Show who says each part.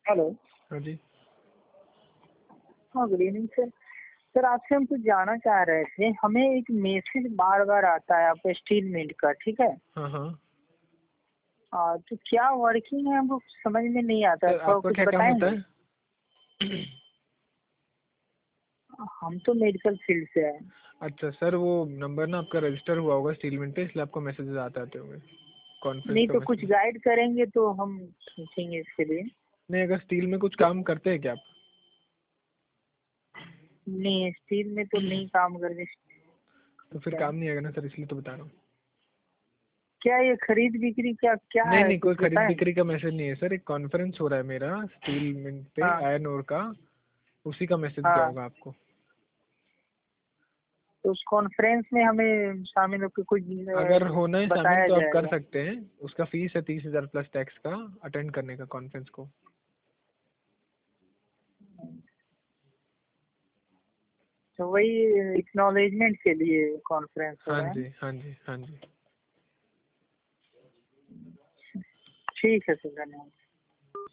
Speaker 1: Hello.
Speaker 2: हाँ जी।
Speaker 1: हाँ, good evening sir. Sir, आपसे हम कुछ जानना चाह रहे थे। हमें एक मैसेज बार बार आता है आपका स्टील मिंट का, ठीक है।
Speaker 2: हाँ हाँ।
Speaker 1: तो क्या वर्किंग है हमको समझ में नहीं आता है,
Speaker 2: सर
Speaker 1: थोड़ा
Speaker 2: आपका
Speaker 1: कुछ
Speaker 2: क्या काम होता
Speaker 1: बताएंगे।
Speaker 2: है?
Speaker 1: हम तो मेडिकल फील्ड से हैं।
Speaker 2: अच्छा सर, वो नंबर ना आपका रजिस्टर हुआ होगा स्टील मिंट पे, इसलिए आपको मैसेजेस आते होंगे। कॉन्फ्रेंस
Speaker 1: नहीं
Speaker 2: का
Speaker 1: तो कुछ
Speaker 2: मैसेज।
Speaker 1: गाइड करेंगे तो हम पूछेंगे इसके लिए।
Speaker 2: नहीं, अगर स्टील में कुछ
Speaker 1: क्या?
Speaker 2: काम करते हैं क्या आप?
Speaker 1: नहीं, स्टील में तो नहीं काम करते।
Speaker 2: तो फिर
Speaker 1: क्या
Speaker 2: काम नहीं आएगा ना सर, इसलिए तो बता रहा हूँ।
Speaker 1: क्या ये खरीद बिक्री क्या क्या
Speaker 2: नहीं
Speaker 1: है,
Speaker 2: नहीं, कोई
Speaker 1: कुछ
Speaker 2: खरीद
Speaker 1: बताएंगे।
Speaker 2: बिक्री का मैसेज नहीं है सर। एक कॉन्फ्रेंस हो रहा है मेरा स्टील मिंट पे,
Speaker 1: हाँ
Speaker 2: आयरन ओर का। उसी का मैसेज गया
Speaker 1: हाँ।
Speaker 2: होगा आपको।
Speaker 1: तो उस कॉन्फ्रेंस में हमें शामिल होकर कुछ
Speaker 2: अगर होना है शामिल
Speaker 1: बताया
Speaker 2: तो आप कर
Speaker 1: जाएगा।
Speaker 2: सकते हैं। उसका फीस है 30,000 प्लस टैक्स का, अटेंड करने का कॉन्फ्रेंस को।
Speaker 1: तो वही एक्नॉलेजमेंट के लिए कॉन्फ्रेंस हो
Speaker 2: हाँ
Speaker 1: रहा है
Speaker 2: जी
Speaker 1: ना।
Speaker 2: हाँ जी हाँ जी।
Speaker 1: ठीक है सर, धन्यवाद।